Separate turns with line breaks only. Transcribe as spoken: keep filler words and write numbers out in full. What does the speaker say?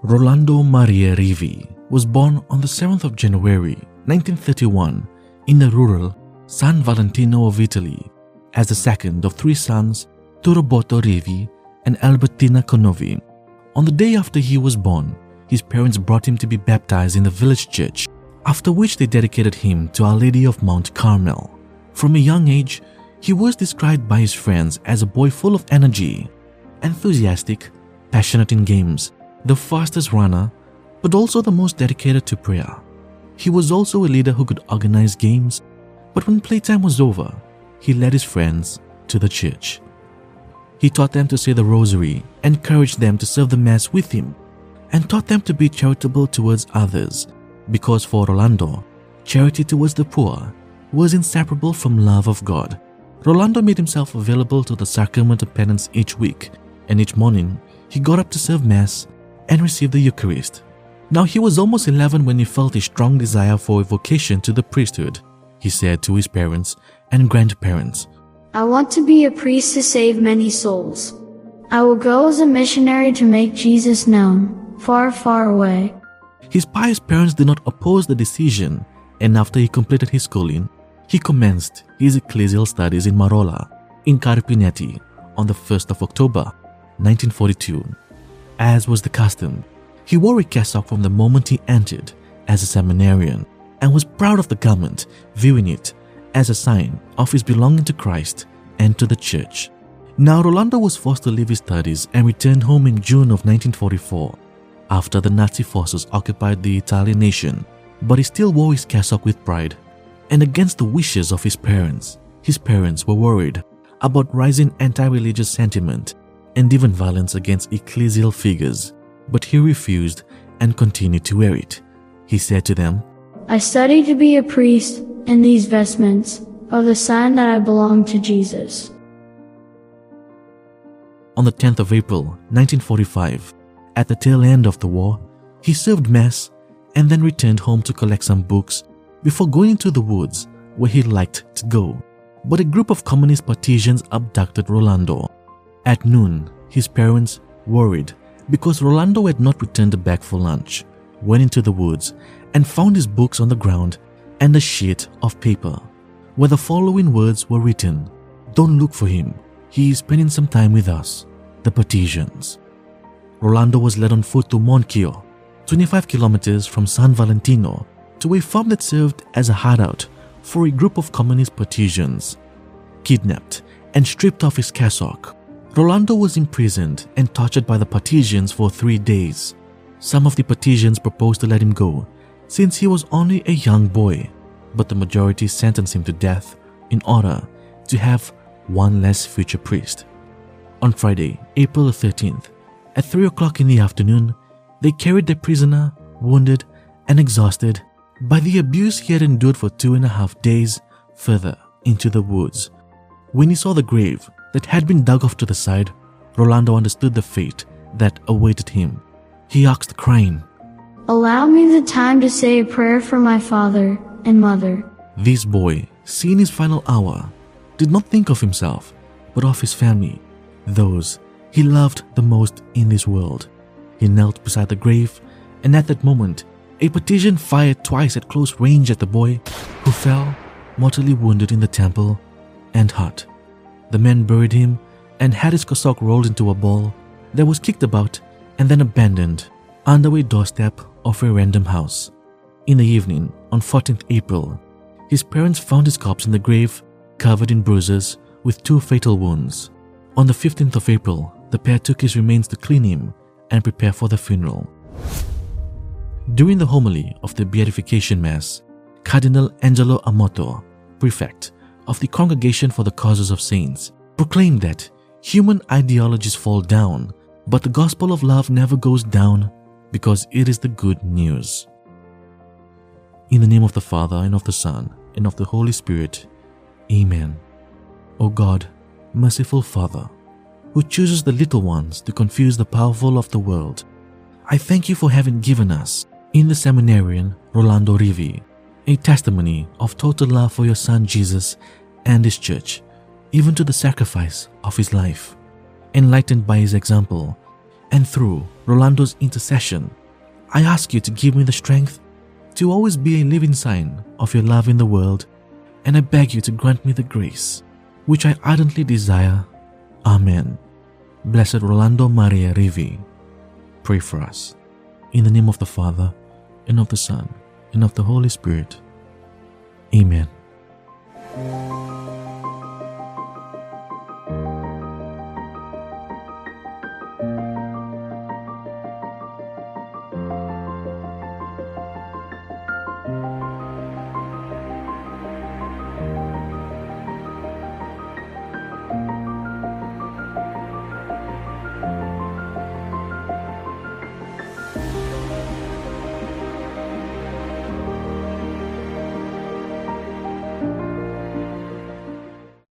Rolando Maria Rivi was born on the seventh of January nineteen thirty-one in the rural San Valentino of Italy as the second of three sons to Roberto Rivi and Albertina Conovi. On the day after he was born, his parents brought him to be baptized in the village church, after which they dedicated him to Our Lady of Mount Carmel. From a young age, he was described by his friends as a boy full of energy, enthusiastic, passionate in games, the fastest runner, but also the most dedicated to prayer. He was also a leader who could organize games, but when playtime was over, he led his friends to the church. He taught them to say the rosary, encouraged them to serve the Mass with him, and taught them to be charitable towards others, because for Rolando, charity towards the poor was inseparable from love of God. Rolando made himself available to the sacrament of penance each week, and each morning he got up to serve Mass and receive the Eucharist. Now he was almost eleven when he felt a strong desire for a vocation to the priesthood. He said to his parents and grandparents,
"I want to be a priest to save many souls. I will go as a missionary to make Jesus known, far, far away."
His pious parents did not oppose the decision, and after he completed his schooling, he commenced his ecclesial studies in Marola, in Carpinetti, on the first of October, nineteen forty-two. As was the custom, he wore a cassock from the moment he entered as a seminarian and was proud of the garment, viewing it as a sign of his belonging to Christ and to the church. Now Rolando was forced to leave his studies and returned home in June of nineteen forty-four after the Nazi forces occupied the Italian nation, but he still wore his cassock with pride. And against the wishes of his parents, his parents were worried about rising anti-religious sentiment and even violence against ecclesial figures, but he refused and continued to wear it. He said to them,
"I study to be a priest, and these vestments are the sign that I belong to Jesus."
On the tenth of April, nineteen forty-five, at the tail end of the war, he served Mass and then returned home to collect some books before going into the woods where he liked to go. But a group of communist partisans abducted Rolando. At noon, his parents, worried because Rolando had not returned back for lunch, went into the woods and found his books on the ground and a sheet of paper where the following words were written: "Don't look for him. He is spending some time with us, the partisans." Rolando was led on foot to Monchio, twenty-five kilometers from San Valentino, to a farm that served as a hideout for a group of communist partisans. Kidnapped and stripped of his cassock, Rolando was imprisoned and tortured by the partisans for three days. Some of the partisans proposed to let him go since he was only a young boy, but the majority sentenced him to death in order to have one less future priest. On Friday, April thirteenth, at three o'clock in the afternoon, they carried their prisoner, wounded and exhausted by the abuse he had endured for two and a half days, further into the woods. When he saw the grave that had been dug off to the side, Rolando understood the fate that awaited him. He asked, crying,
"Allow me the time to say a prayer for my father and mother."
This boy, seeing his final hour, did not think of himself, but of his family, those he loved the most in this world. He knelt beside the grave, and at that moment, a partisan fired twice at close range at the boy, who fell, mortally wounded in the temple and heart. The men buried him and had his cassock rolled into a ball that was kicked about and then abandoned under a doorstep of a random house. In the evening, on fourteenth April, his parents found his corpse in the grave, covered in bruises with two fatal wounds. On the fifteenth of April, the pair took his remains to clean him and prepare for the funeral. During the homily of the Beatification Mass, Cardinal Angelo Amato, prefect of the Congregation for the Causes of Saints, proclaimed that human ideologies fall down, but the gospel of love never goes down because it is the good news. In the name of the Father, and of the Son, and of the Holy Spirit, Amen. O God, merciful Father, who chooses the little ones to confuse the powerful of the world, I thank you for having given us, in the seminarian Rolando Rivi, a testimony of total love for your Son Jesus and His Church, even to the sacrifice of His life. Enlightened by His example, And through Rolando's intercession, I ask you to give me the strength to always be a living sign of your love in the world, and I beg you to grant me the grace which I ardently desire. Amen. Blessed Rolando Maria Rivi, pray for us. In the name of the Father, and of the Son, and of the Holy Spirit. Amen.